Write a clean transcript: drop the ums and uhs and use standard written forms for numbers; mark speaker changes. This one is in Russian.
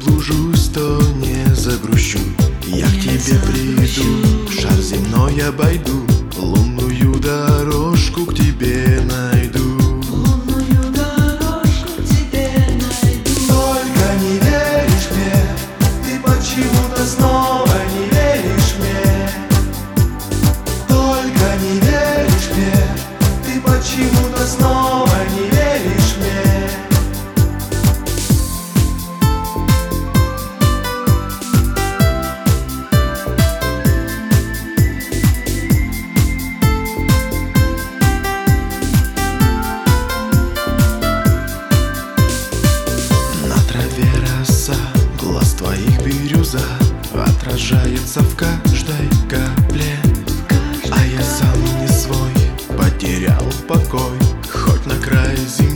Speaker 1: заблужусь, то не загрущу. Я к тебе приду, шар земной обойду, лунную дорожку к тебе найду.
Speaker 2: Лунную дорожку к тебе найду.
Speaker 1: Только не веришь мне, ты почему-то снова не веришь мне. Только не веришь мне, ты почему-то снова не веришь мне. Роса, глаз твоих бирюза отражается в каждой капле. А я сам не свой, потерял покой, хоть на край земли.